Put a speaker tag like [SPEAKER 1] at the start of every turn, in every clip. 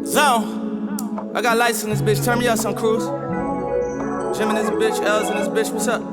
[SPEAKER 1] Zone. I got lights in this bitch. Turn me up, some crews. Jim in this bitch, L's in this bitch. What's up?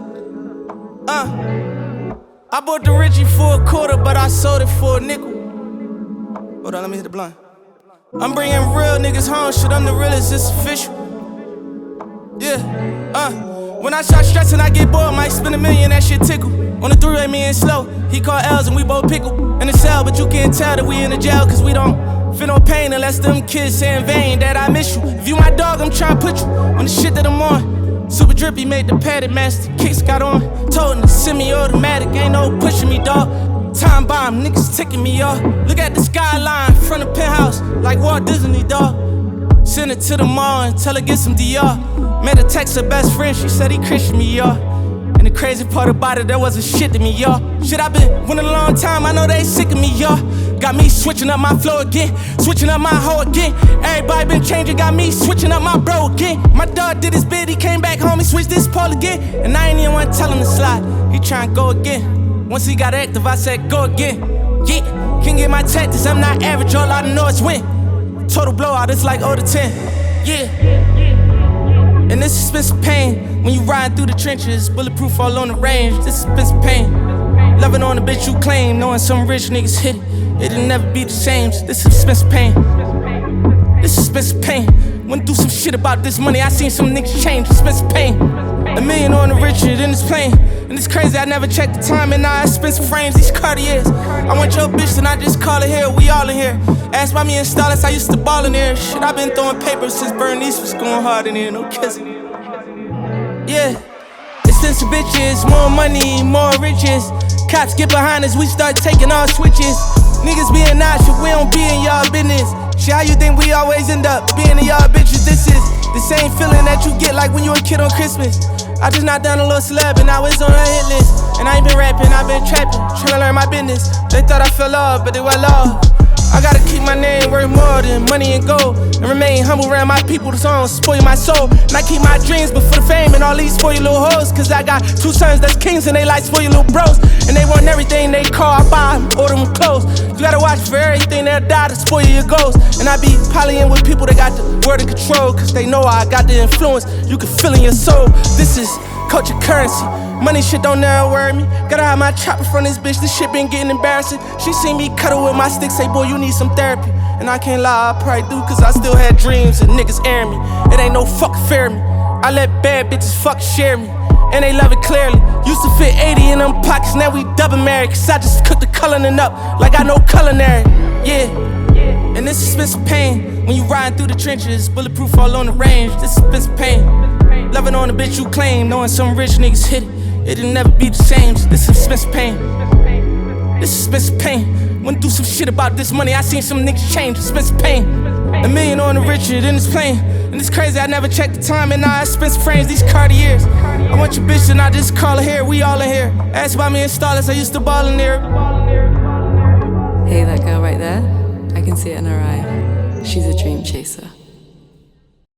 [SPEAKER 1] I bought the Richie for a quarter, but I sold it for a nickel. Hold on, let me hit the blunt. I'm bringing real niggas home. Shit, I'm the realest. It's official. Yeah. When I start stressing, I get bored. Might spend $1 million. That shit tickle. On the three-way, me and slow. He called L's and we both pickle in the cell, but you can't tell that we in the jail, cause we don't feel no pain unless them kids say in vain that I miss you. If you my dog, I'm tryna put you on the shit that I'm on. Super drippy, made the padded master, kicks got on. Told him to semi-automatic, ain't no pushing me, dog. Time bomb, niggas ticking me off. Look at the skyline, front of penthouse, like Walt Disney, dog. Send it to the mall and tell her get some DR. Made her text her best friend, she said he Christian me, y'all. And the crazy part about it, there wasn't shit to me, y'all. Shit, I been winning a long time, I know they sick of me, y'all. Got me switching up my flow again, switching up my hoe again. Everybody been changing, got me switching up my bro again. My dog did his bid, he came back home, he switched this pole again. And I ain't even want to tell him to slide, he tryna go again. Once he got active, I said go again. Yeah, can't get my tactics, I'm not average, all I know is win. Total blowout, it's like 0 to 10, yeah. And this is expensive pain when you ride through the trenches, bulletproof all on the range. This is expensive pain. Loving on the bitch you claim, knowing some rich niggas hit it. It'll never be the same. This is expensive pain. This is expensive pain. Went through some shit about this money, I seen some niggas change. Expensive pain. $1 million on the Richard in this plane. And it's crazy, I never checked the time, and now I expensive frames, these Cartiers. I want your bitch, and I just call her here, we all in here. Ask why me and Stylus, I used to ball in there. Shit, I been throwing papers since Bernice was going hard in here, no kissing. Yeah, expensive bitches, more money, more riches. Cops get behind us, we start taking all switches. Niggas being nice, we don't be in y'all business. Shit, how you think we always end up being in y'all bitches? This is the same feeling that you get like when you a kid on Christmas. I just knocked down a little celeb and I was on a hit list. And I ain't been rapping, I been trapping, tryna learn my business. They thought I fell off, but they well off. I gotta keep my name worth more than money and gold, and remain humble around my people, the songs spoil my soul. And I keep my dreams, but for the fame and all these spoil little hoes. Cause I got 2 sons that's kings and they like spoil little bros. And they want everything they call, I buy them, order them clothes. You gotta watch for everything they'll die to spoil your goals. And I be polying with people that got the word of control, cause they know I got the influence, you can feel in your soul. This is culture currency. Money shit don't never worry me. Gotta have my chopper from this bitch, this shit been getting embarrassing. She seen me cuddle with my stick, say boy you need some therapy. And I can't lie, I probably do, cause I still had dreams and niggas airing me. It ain't no fuck fear me. I let bad bitches fuck share me, and they love it clearly. Used to fit 80 in them pockets, now we double married. Cause I just cooked the culinary up like I know culinary. Yeah, and this is expensive pain when you riding through the trenches, bulletproof all on the range. This is expensive pain. Loving on the bitch you claim, knowing some rich niggas hit it. It'll never be the same. This is expensive pain. This is expensive pain. Went through some shit about this money, I seen some niggas change. Expensive pain. $1 million on the Richard in this plane. And it's crazy, I never checked the time, and now I expensive frames, these Cartiers. I want your bitch and I just call her here, we all in here. Ask about me and Stylus, I used to ball in there.
[SPEAKER 2] Hey, that girl right there, I can see it in her eye. She's a dream chaser.